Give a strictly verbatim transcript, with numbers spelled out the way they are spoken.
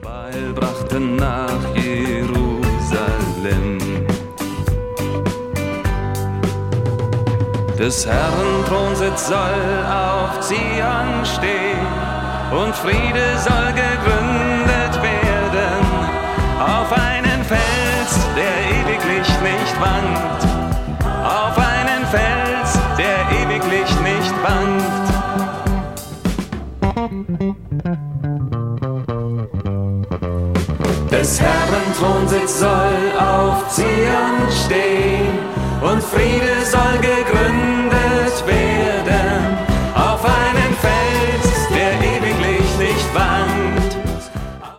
Weil brachten nach Jerusalem des Herrn Thronsitz soll auf Zion stehen und Friede soll gegründet werden auf einen Fels, der ewiglich nicht wankt, auf einen Fels, der ewiglich nicht wankt. Des Herrn Thronsitz soll auf